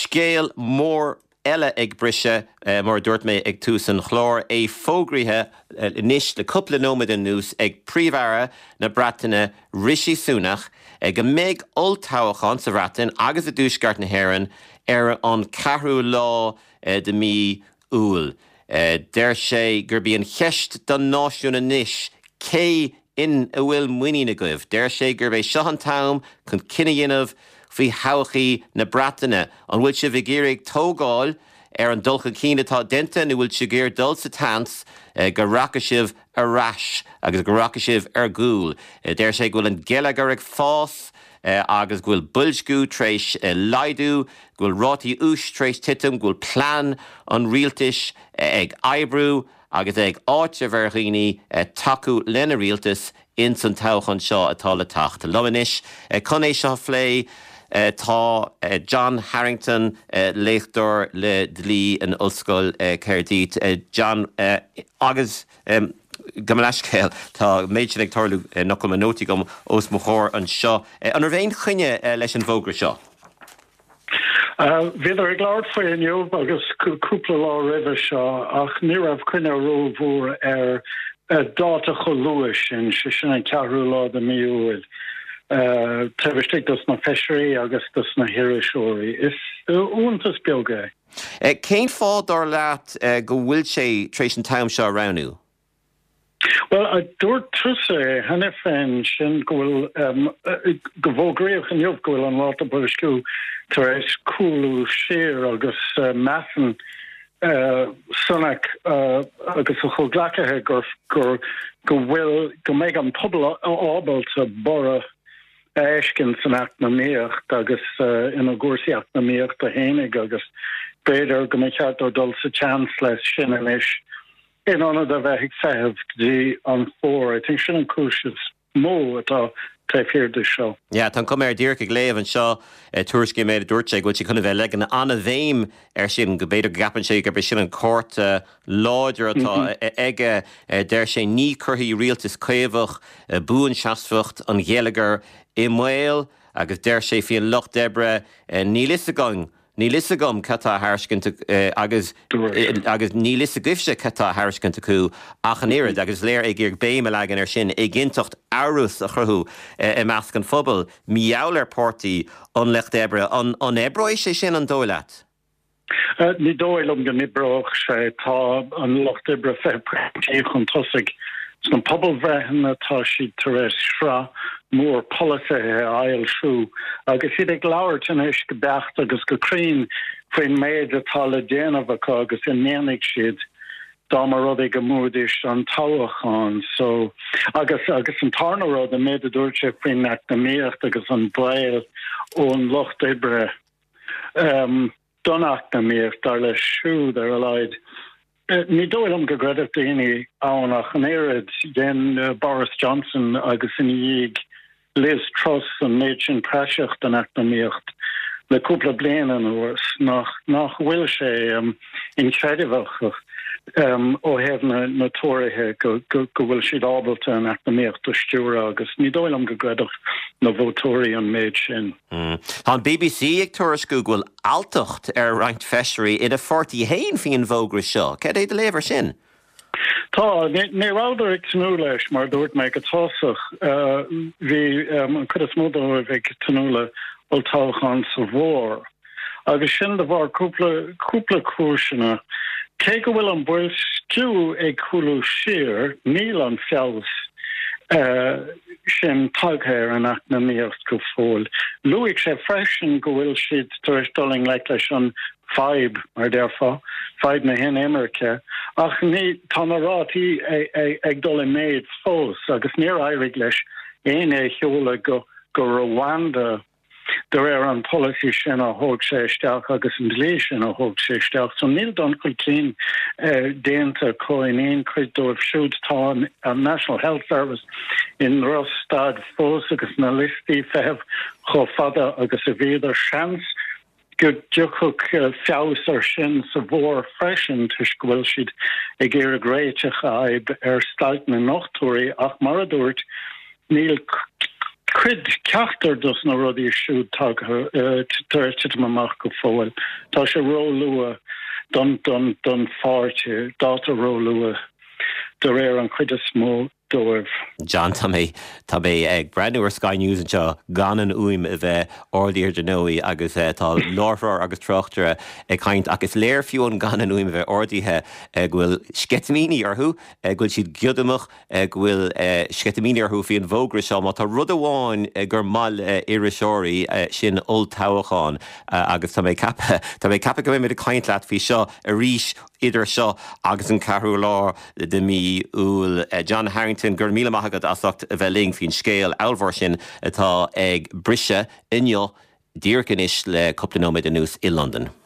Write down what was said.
scéal mór eile ag brise mar dúirt mé ag tús an chlár é fógrithe níos le cúpla nómad an nús ag príomhara na Breataine Rishi Sunak ag go méid oltáhachan sa Breataine agus a dúsgart na hÉireann ar an 4 lá de mí úil. Deir sé gur bíon cheist don náisiúna níos cé in a bhfuil muoine na goibh. Deir sé gur bheith seo an tam chun cinenne dhéanamh faoi hailchaí na Breataine an bhfuil si bhígéirigh tógáil ar an dulcha cíine tá denta nó bhfuil si géir dul sa tans go racha sibh ar rais agus go racha sibh ar gúil. Deir sé go bhfuil an gealagar ag fás agus go bhfuil builsgú tréis laidú, go bhfuil rátaí ús tréis titim, go bhfuil plán an rialtais ag oibriú agus ag áit a bharghaoine taú lena rialtas in san toghchan seo atá le tacht. Lomanis, chun é seo phlé tá John Harrington léchtúir le dlí an Ollscoil Caerdiet. John, agus gomalaiscéil tá méid sin ag tarlú nocol manóti gom os mo chóir an seo. An bhéin chuine leis an bhógra seo? Viidir ag leabhar faoi inniu agus cúpla lá roimhe seo ach ní raibh cuine rómhór ar dáta cho luais sin sin an 4 lá de mí úil. Trefistig dus na fishery agus dus na hirisóí. Is úntas beaga. Céin fád ar leat go bhfuil sé tréis an tam seo ranú? Well, a dúirt trúsa hena féin sin go bhógraíoch an jobh go bhfuil an láta buisciú tar éis cúlú séir agus measan Sunak agus a chughlacathe gur bhfuil go méid an pobl ábalta bora éiscin san eacnamíocht agus ina gúrsaíocht na míocht a hénig agus beidir go méid cheart ó dul sa chans leis sin inis in anna a bheith fehh dí an fór. I think sin an cúis is mó atá taifhir de seo. Ja, tan cum dír ag léamh an seo tuairiscí méid a dúirte go si chuna bheith legan anna bhéim sin go beidir gapan sé gur sin an córt láidir atá ige deir sé ní curthaí rialtas caomhach búin seasfacht an ghéalagar i mhail agus deir sé fion Loch Debre ní lisagong. Ní lisagom catá haircinte agus ní lisagifse catá haircinte acu ach an éad agus léir ag gur béime legan ar sin ag gintocht áras a chruthú I measc an phobal miaular pórtaí an Loch Debre an ebrois sé sin an dóileat? Ní dóilm go nibroch sé tá an Loch Debre feprétí chun tosig an pobl bheithin atá si tar éis sra mór polithe ailsú agus iad ag leabhart in éis go becht agus go crín faoin méid atá le déanamh acu agus in néanaigh siad dá mar rud ag go múdis an táhacháin so agus an tarnaród a méid a dúirte faoin eacnamíocht agus an bléil ón Loch Debre donachtamíocht dar le siúd ar a leid. Ní dóilm go greidir daoine ánach an éad den Boris Johnson agus in dhéag Liz Truss an méid sin preiseacht an eacnamíocht le cúpla bliain an uairs nach bhfuil sé incredible ó hebh na tóirithe go bhfuil siad ábalta an eacnamíocht do stúra agus ní dóilm go greidir na bhótóirí an méid sin. Tá BBC ag tuairisciú go bhfuil altocht ar roinnt fishery ina 40 hain faoin bhógra seo. Cé é de léibhar sin? Tá, ní ráidir ag tanú leis mar dúirt méid go tásach bhí an chud is móda bheith tanúla oltáchan sa bhór. Agus sin de bhar cúpla cúisina, cé go bhfuil an bhfuil stú ag chuúlú siar níl an feabhas sin taghéir an eacnamíocht go fóil. Luigh sé freisin go bhfuil siad tar éis doling leis an feib mar derfa, feib na hen America, ach ní tanarátí ag dul méid fós agus níor éirigh leis é cheola go Rwanda der an policy sin a hoog sé isteach agus an dlé sin a hoog sé isteach. So níl don chuil clean déanta coin éon chuid dóibh siúd tá an National Health Service in Rostad fós agus na listí fehh cho fada agus a bhéidir seans go dúchug feabhas ar sin sa bhór freisin tuis go bhfuil siad ag éire gréiteach aib ar stalt na nachtóirí ach mar a dúirt níl Quid ceachtar dus na rudí siúd tag tuirte amach go fóil. Tá sé ró lua don fáirte, dáta ró lua do réir an cuid a smó dóibh. John tá mé ag brandúir Sky News anseo gan an uaim a bheith ordaíir de nóí agus tá láthróir agus trochttere ag chaint agus léir fiún gan an uaim a bheith ordaíthe bhfuil sketamíní arthú, bhfuil siad giodamach bhfuil sketamíní arthú fion bhógra seo, má tá rud amháin gur mal iriseoirí sin oltáhacháin agus tá mé cappa go mé a chaint leat fhí seo a ríis idir seo agus an carú lá de mí úl John Harrington gur míle maithagad asacht a bheith ling hín scéal eilmhór sin atá ag brise inneo díorcan is le coppla nóiméad a nús i London.